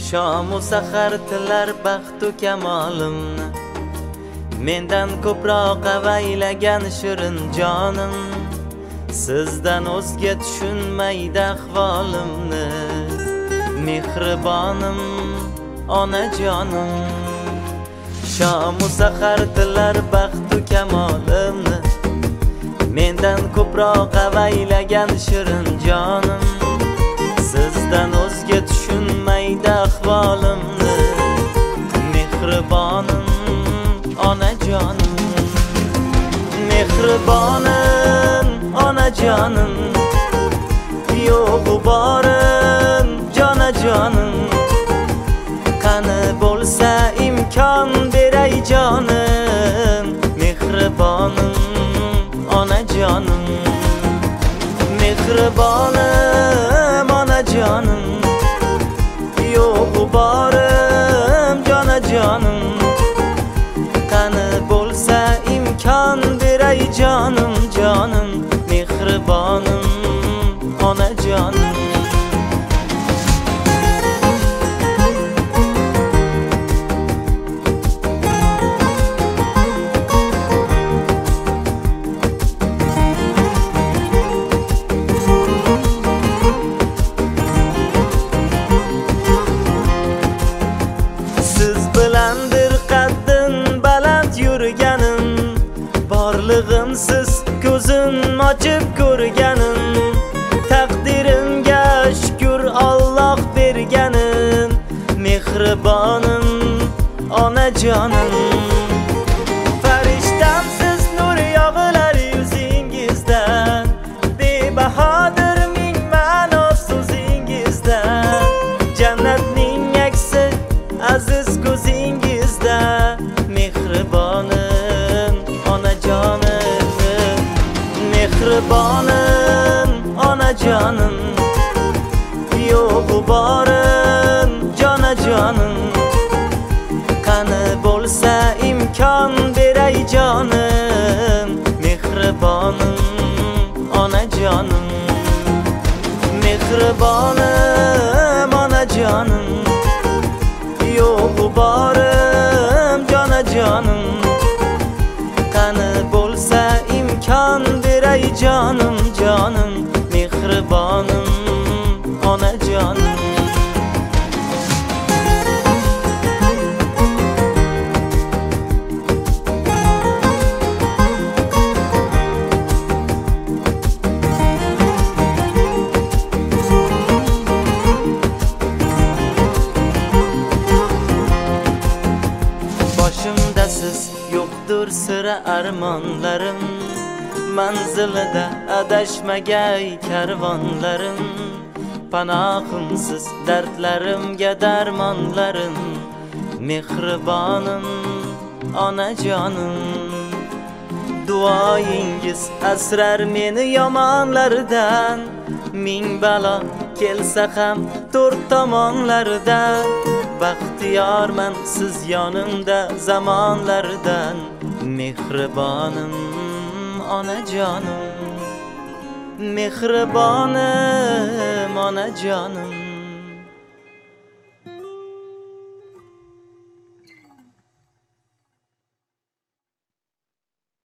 Shamu sahar tilar baxtu kamolimni, mendan ko'proq avaylagan shirin jonim, sizdan o'zga tushunmaydi ahvolimni. Mehribonim, onajonim. Shamu sahar tilar baxtu kamolimni, mendan ko'proq avaylagan shirin jonim, sizdan o'zga tushunmaydi ahvolimni. Mehribonim, onajonim. Mehribonim, onajonim. Yo'g'u borim, jonajonim. Qani bo'lsa imkon beray jonim. Mehribonim, onajonim. Mehribonim, onajonim. Yo'g'u borim, jonajonim. Qani bo'lsa imkon beray jonim, jonim. Mehribonim, onajonim. Siz bilandir qaddim baland yurganim, borlig'imsiz ko'zim ochib ko'rganim. Taqdirimga shukr Alloh berganim. Mehribonim, onajonim. Farishtamsiz nur yog'ilar yuzingizdan, bebahodir ming ma'no so'zingizdan. Jannatning aksi aziz ko'zingizda. Mehribonim, onajonim. Mehribonim, onajonim. Yo'g'u borim, jonajonim. Qani bo'lsa imkon beray jonim. Mehribonim, onajonim. Mehribonim, onajonim. Yo'g'u borim, jonajonim. Qani bo'lsa imkon beray jonim, jonim. Mehribonim, onajonim. Boshimda siz yo'qdir sira armonlarim, manzilida adashmagay karvonlarim. Panohimsiz dardlarimga darmonlarim. Mehribonim, onajonim. Duoyingiz asrar meni yomonlardan, ming balo kelsa ham to'rt tomonlardan. Baxtiyorman siz yonimda zamonlardan. Mehribonim, onajonim. Mehribonim, onajonim.